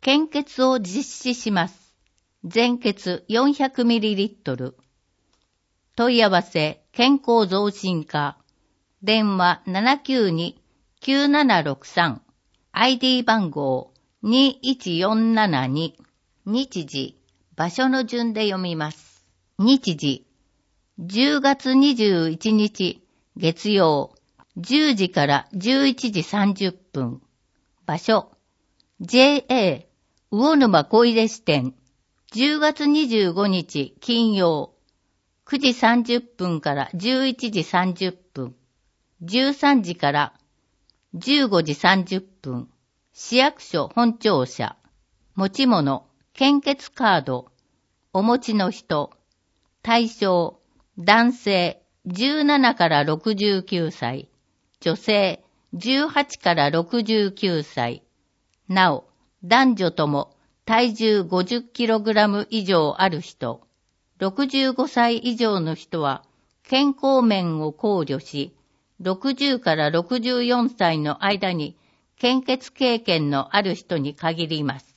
献血を実施します。全血 400ml。問い合わせ、健康増進課。電話 792-9763。ID 番号21472。日時、場所の順で読みます。日時、10月21日、月曜、10時から11時30分。場所、JA、魚沼小出支店。10月25日、金曜、9時30分から11時30分。13時から15時30分。市役所本庁舎。持ち物、献血カード。お持ちの人。対象、男性17から69歳。女性18から69歳。なお、男女とも体重 50kg 以上ある人。65歳以上の人は健康面を考慮し、60から64歳の間に献血経験のある人に限ります。